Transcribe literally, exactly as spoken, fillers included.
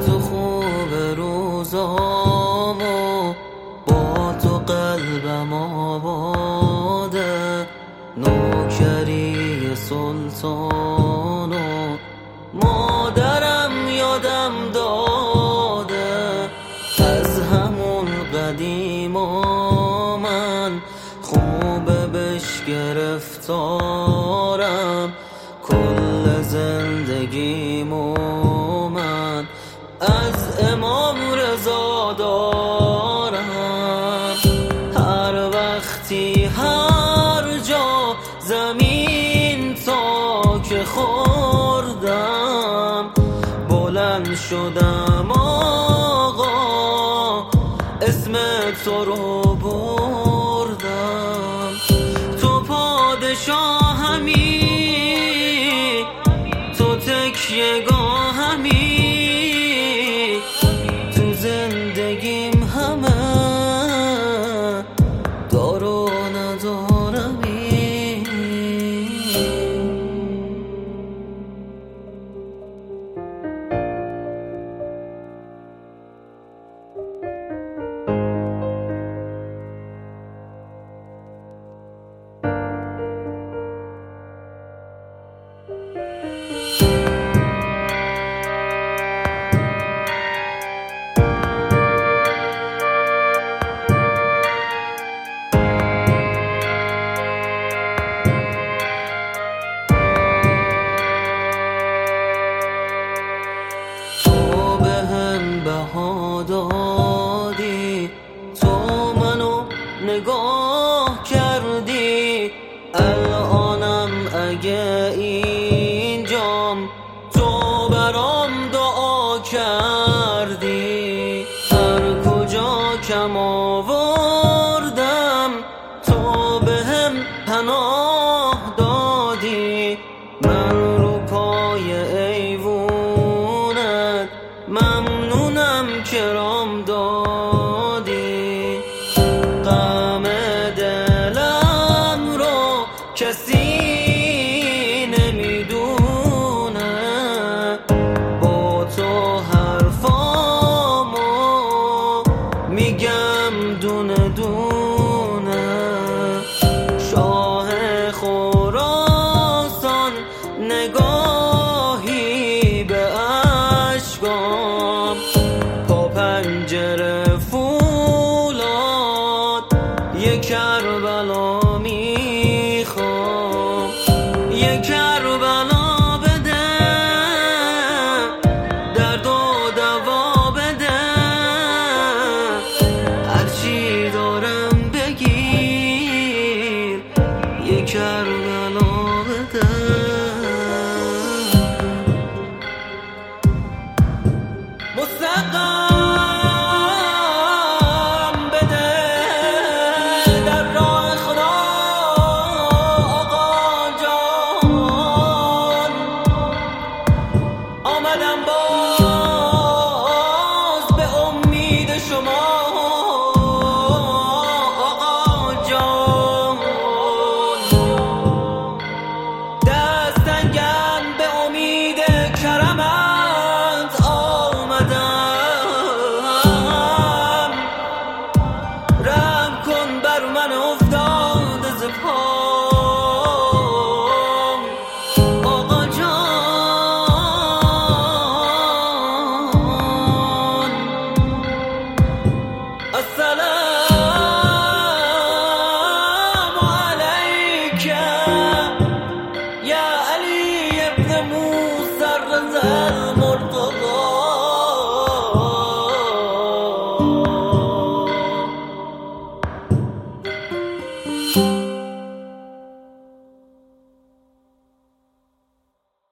تو خوب روزامو با تو قلبم آباده، نوکری سلطانو مادرم یادم داده. از همون قدیما من خوبه بش گرفتارم، کل زندگیمو من از امام رضا دارم. هر وقتی هر جا زمین تا که خوردم، بلند شدم آقا اسم تو رو بردم. تو پادشاهمی، تو تکیه‌گاهمی، تو زندگیم همه دار و ندارمی. بها دادی، تو منو نگاه کردی، الانم اگه اینجام تو برام